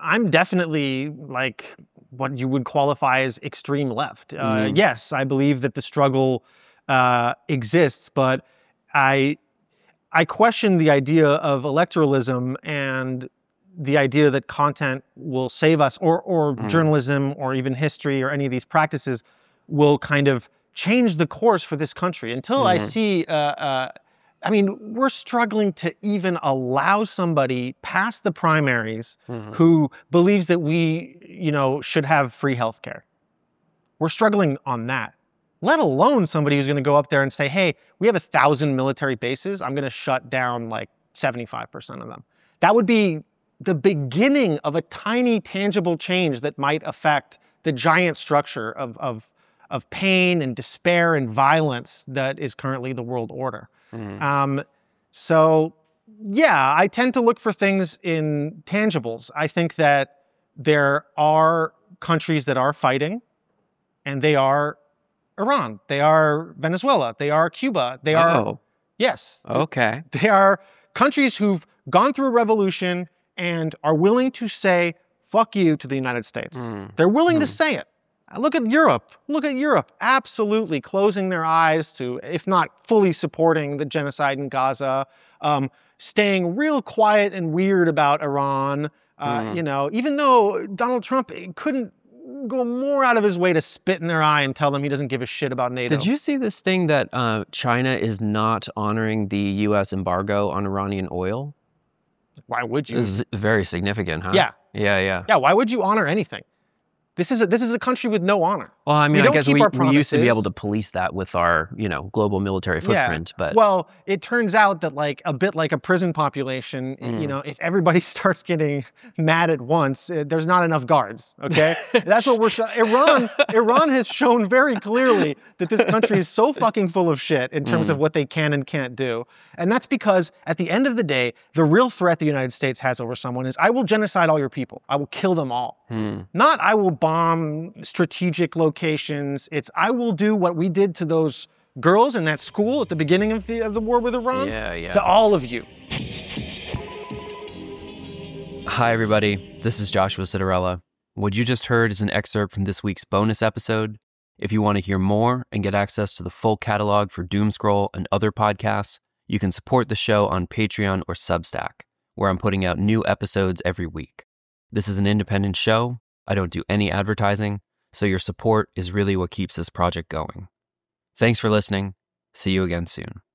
I'm definitely like what you would qualify as extreme left. Yes, I believe that the struggle exists, but I question the idea of electoralism and the idea that content will save us, or journalism, or even history, or any of these practices will kind of change the course for this country. Until I see, I mean, we're struggling to even allow somebody past the primaries who believes that we, should have free healthcare. We're struggling on that. Let alone somebody who's going to go up there and say, hey, we have 1,000 military bases. I'm going to shut down like 75% of them. That would be the beginning of a tiny, tangible change that might affect the giant structure of pain and despair and violence that is currently the world order. So, yeah, I tend to look for things in tangibles. I think that there are countries that are fighting, and they are Iran, they are Venezuela, they are Cuba, they are... Yes. Okay. They are countries who've gone through a revolution and are willing to say, fuck you to the United States. They're willing to say it. Look at Europe. Look at Europe. Absolutely closing their eyes to, if not fully supporting the genocide in Gaza, staying real quiet and weird about Iran. Even though Donald Trump couldn't go more out of his way to spit in their eye and tell them he doesn't give a shit about NATO. Did you see this thing that China is not honoring the U.S. embargo on Iranian oil? Why would you? This is very significant, huh? Yeah. Yeah. Yeah, why would you honor anything? This is a country with no honor. Well, I mean, I guess we used to be able promises. to police that with our, global military footprint, but... Well, it turns out that a bit like a prison population, if everybody starts getting mad at once, there's not enough guards, okay? That's what Iran has shown very clearly that this country is so fucking full of shit in terms of what they can and can't do. And that's because at the end of the day, the real threat the United States has over someone is, I will genocide all your people. I will kill them all. Not I will bomb strategic locations. It's I will do what we did to those girls in that school at the beginning of the war with Iran to all of you. Hi, everybody. This is Joshua Citarella. What you just heard is an excerpt from this week's bonus episode. If you want to hear more and get access to the full catalog for Doomscroll and other podcasts, you can support the show on Patreon or Substack, where I'm putting out new episodes every week. This is an independent show. I don't do any advertising, so your support is really what keeps this project going. Thanks for listening. See you again soon.